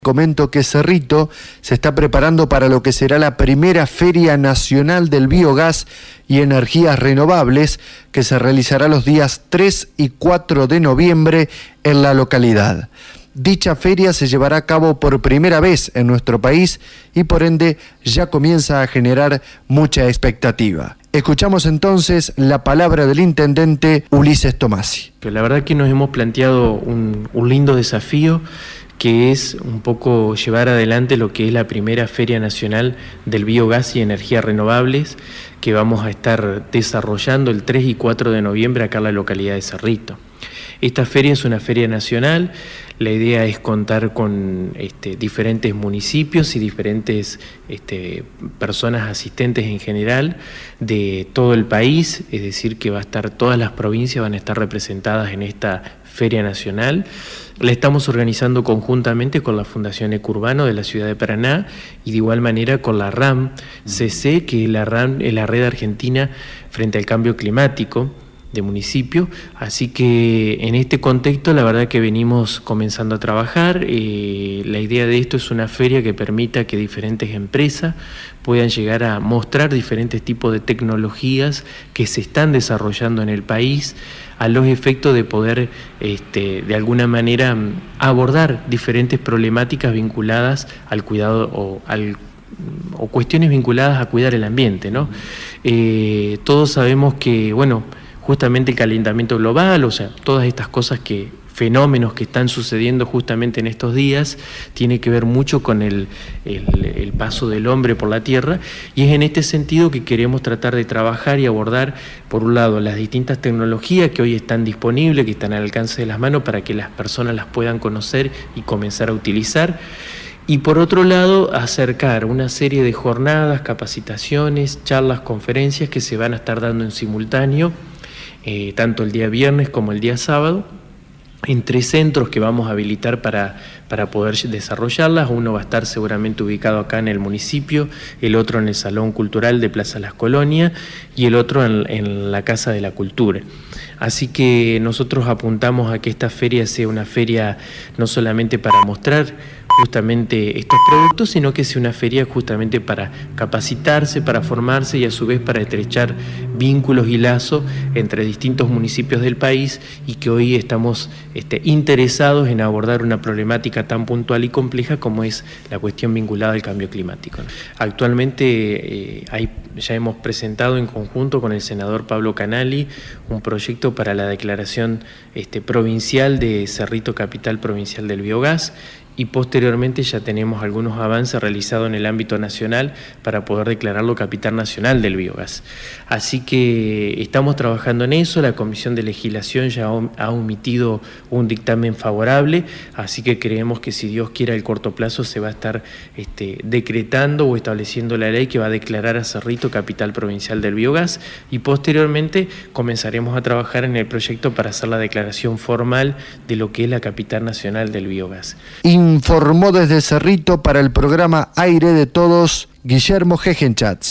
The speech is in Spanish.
Comento que Cerrito se está preparando para lo que será la primera Feria Nacional del Biogás y Energías Renovables, que se realizará los días 3 y 4 de noviembre en la localidad. Dicha feria se llevará a cabo por primera vez en nuestro país y por ende ya comienza a generar mucha expectativa. Escuchamos entonces la palabra del intendente Ulises Tomasi. La verdad que nos hemos planteado un lindo desafío, que es un poco llevar adelante lo que es la primera Feria Nacional del Biogás y Energías Renovables, que vamos a estar desarrollando el 3 y 4 de noviembre acá en la localidad de Cerrito. Esta feria es una feria nacional. La idea es contar con diferentes municipios y diferentes personas asistentes en general de todo el país, es decir, que va a estar todas las provincias van a estar representadas en esta feria nacional. La estamos organizando conjuntamente con la Fundación Ecurbano de la ciudad de Paraná y de igual manera con la RAM-CC, que la RAM es la Red Argentina frente al Cambio Climático de municipio. Así que en este contexto la verdad que venimos comenzando a trabajar. La idea de esto es una feria que permita que diferentes empresas puedan llegar a mostrar diferentes tipos de tecnologías que se están desarrollando en el país a los efectos de poder de alguna manera abordar diferentes problemáticas vinculadas al cuidado o cuestiones vinculadas a cuidar el ambiente, ¿no? Todos sabemos que, justamente el calentamiento global, o sea, todas estas fenómenos que están sucediendo justamente en estos días, tiene que ver mucho con el paso del hombre por la Tierra, y es en este sentido que queremos tratar de trabajar y abordar, por un lado, las distintas tecnologías que hoy están disponibles, que están al alcance de las manos para que las personas las puedan conocer y comenzar a utilizar. Y por otro lado, acercar una serie de jornadas, capacitaciones, charlas, conferencias que se van a estar dando en simultáneo, tanto el día viernes como el día sábado, en 3 centros que vamos a habilitar para poder desarrollarlas. Uno va a estar seguramente ubicado acá en el municipio, el otro en el Salón Cultural de Plaza Las Colonias y el otro en la Casa de la Cultura. Así que nosotros apuntamos a que esta feria sea una feria no solamente para mostrar justamente estos productos, sino que sea una feria justamente para capacitarse, para formarse y a su vez para estrechar vínculos y lazos entre distintos municipios del país, y que hoy estamos interesados en abordar una problemática tan puntual y compleja como es la cuestión vinculada al cambio climático. Actualmente ya hemos presentado en conjunto con el senador Pablo Canali un proyecto para la declaración provincial de Cerrito Capital Provincial del Biogás, y posteriormente ya tenemos algunos avances realizados en el ámbito nacional para poder declararlo capital nacional del biogás. Así que estamos trabajando en eso. La Comisión de Legislación ya ha emitido un dictamen favorable, así que creemos que si Dios quiere al corto plazo se va a estar decretando o estableciendo la ley que va a declarar a Cerrito capital provincial del biogás, y posteriormente comenzaremos a trabajar en el proyecto para hacer la declaración formal de lo que es la capital nacional del biogás. Informó desde Cerrito para el programa Aire de Todos Guillermo Gegenchatz.